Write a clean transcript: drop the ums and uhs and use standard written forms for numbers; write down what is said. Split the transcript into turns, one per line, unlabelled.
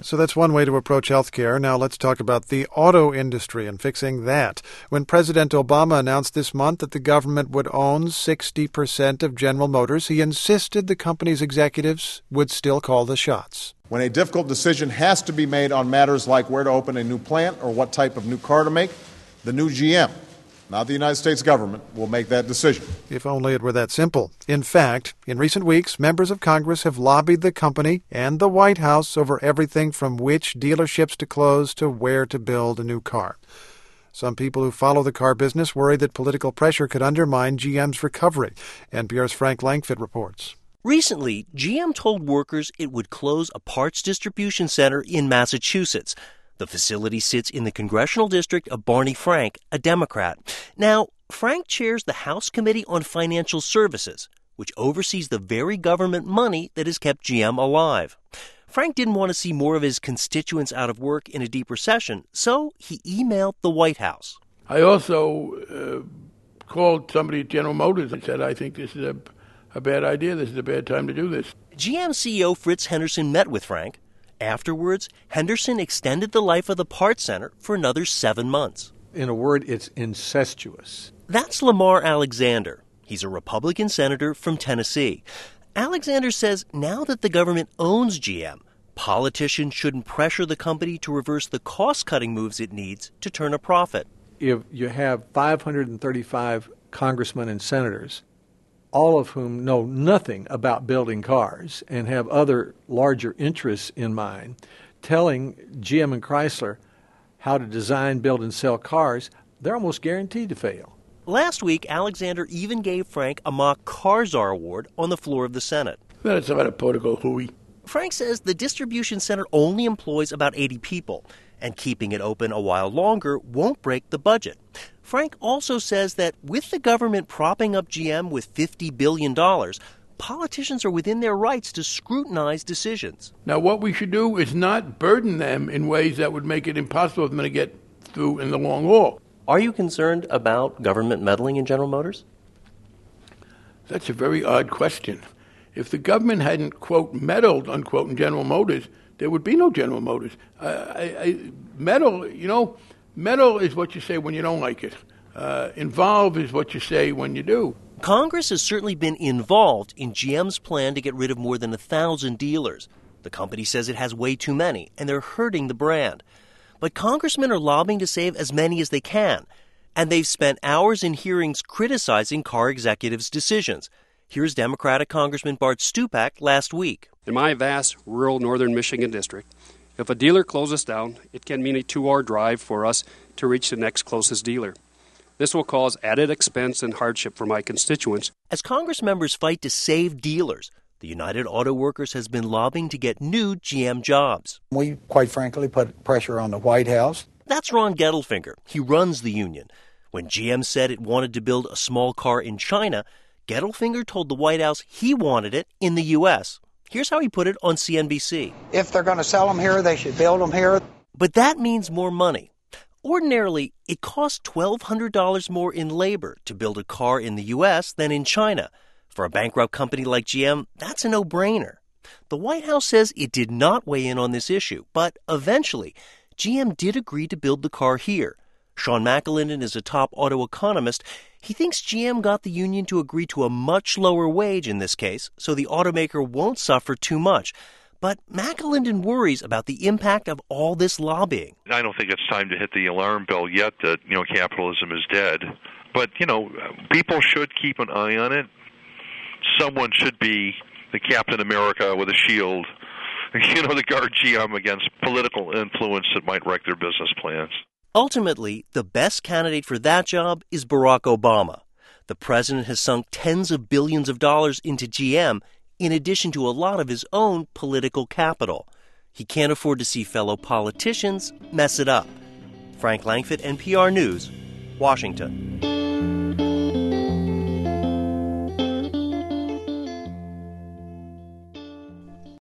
So that's one way to approach healthcare. Now let's talk about the auto industry and fixing that. When President Obama announced this month that the government would own 60% of General Motors, he insisted the company's executives would still call the shots.
When a difficult decision has to be made on matters like where to open a new plant or what type of new car to make, the new GM, not the United States government, will make that decision.
If only it were that simple. In fact, in recent weeks, members of Congress have lobbied the company and the White House over everything from which dealerships to close to where to build a new car. Some people who follow the car business worry that political pressure could undermine GM's recovery. NPR's Frank Langfitt reports.
Recently, GM told workers it would close a parts distribution center in Massachusetts. The facility sits in the congressional district of Barney Frank, a Democrat. Now, Frank chairs the House Committee on Financial Services, which oversees the very government money that has kept GM alive. Frank didn't want to see more of his constituents out of work in a deep recession, so he emailed the White House.
I also called somebody at General Motors and said, I think this is a bad idea. This is a bad time to do this.
GM CEO Fritz Henderson met with Frank. Afterwards, Henderson extended the life of the parts center for another 7 months.
In a word, it's incestuous.
That's Lamar Alexander. He's a Republican senator from Tennessee. Alexander says now that the government owns GM, politicians shouldn't pressure the company to reverse the cost-cutting moves it needs to turn a profit.
If you have 535 congressmen and senators, all of whom know nothing about building cars and have other larger interests in mind, telling GM and Chrysler how to design, build, and sell cars, they're almost guaranteed to fail.
Last week, Alexander even gave Frank a mock Car Czar award on the floor of the Senate.
That's about a political hooey.
Frank says the distribution center only employs about 80 people, and keeping it open a while longer won't break the budget. Frank also says that with the government propping up GM with $50 billion, politicians are within their rights to scrutinize decisions.
Now, what we should do is not burden them in ways that would make it impossible for them to get through in the long haul.
Are you concerned about government meddling in General Motors?
That's a very odd question. If the government hadn't, quote, meddled, unquote, in General Motors, there would be no General Motors. Meddle is what you say when you don't like it. Involve is what you say when you do.
Congress has certainly been involved in GM's plan to get rid of more than 1,000 dealers. The company says it has way too many, and they're hurting the brand. But congressmen are lobbying to save as many as they can, and they've spent hours in hearings criticizing car executives' decisions. Here's Democratic Congressman Bart Stupak last week.
In my vast rural northern Michigan district, if a dealer closes down, it can mean a 2-hour drive for us to reach the next closest dealer. This will cause added expense and hardship for my constituents.
As Congress members fight to save dealers, the United Auto Workers has been lobbying to get new GM jobs.
We, quite frankly, put pressure on the White House.
That's Ron Gettelfinger. He runs the union. When GM said it wanted to build a small car in China, Gettelfinger told the White House he wanted it in the U.S. Here's how he put it on CNBC.
If they're going to sell them here, they should build them here.
But that means more money. Ordinarily, it costs $1,200 more in labor to build a car in the U.S. than in China. For a bankrupt company like GM, that's a no-brainer. The White House says it did not weigh in on this issue, but eventually, GM did agree to build the car here. Sean McAlinden is a top auto economist. He thinks GM got the union to agree to a much lower wage in this case, so the automaker won't suffer too much. But McAlinden worries about the impact of all this lobbying.
I don't think it's time to hit the alarm bell yet that, capitalism is dead. But, people should keep an eye on it. Someone should be the Captain America with a shield, to guard GM against political influence that might wreck their business plans.
Ultimately, the best candidate for that job is Barack Obama. The president has sunk tens of billions of dollars into GM, in addition to a lot of his own political capital. He can't afford to see fellow politicians mess it up. Frank Langfitt, NPR News, Washington.